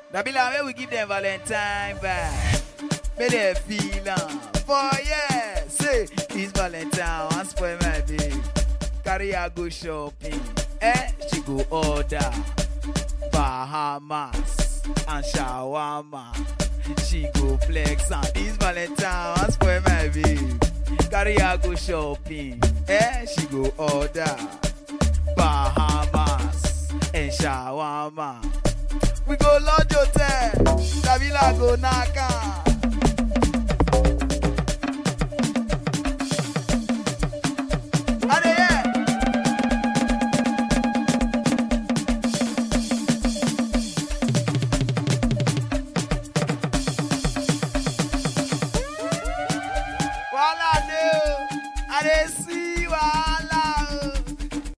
Nabila, may we give them Valentine vibe. May they feel for yeah. Say it's Valentine, I spoil my babe. Carry her go shopping. She go order Bahamas and shawarma. She go flex and this Valentine, I spoil my babe. Carry her go shopping. She go order Bahamas and shawarma. We go lodge hotel. Nabila go Naka.